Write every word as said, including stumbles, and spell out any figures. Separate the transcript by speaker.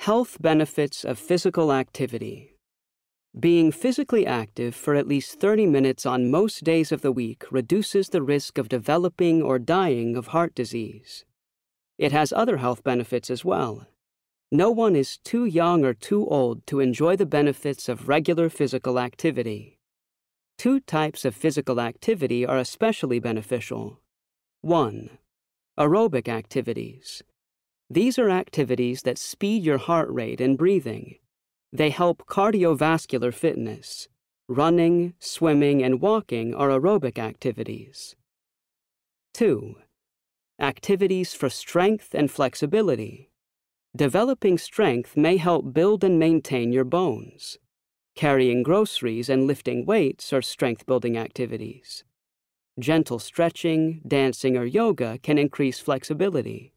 Speaker 1: Health benefits of physical activity. Being physically active for at least thirty minutes on most days of the week reduces the risk of developing or dying of heart disease. It has other health benefits as well. No one is too young or too old to enjoy the benefits of regular physical activity. Two types of physical activity are especially beneficial. One, aerobic activities. These are activities that speed your heart rate and breathing. They help cardiovascular fitness. Running, swimming, and walking are aerobic activities. Two, activities for strength and flexibility. Developing strength may help build and maintain your bones. Carrying groceries and lifting weights are strength-building activities. Gentle stretching, dancing, or yoga can increase flexibility.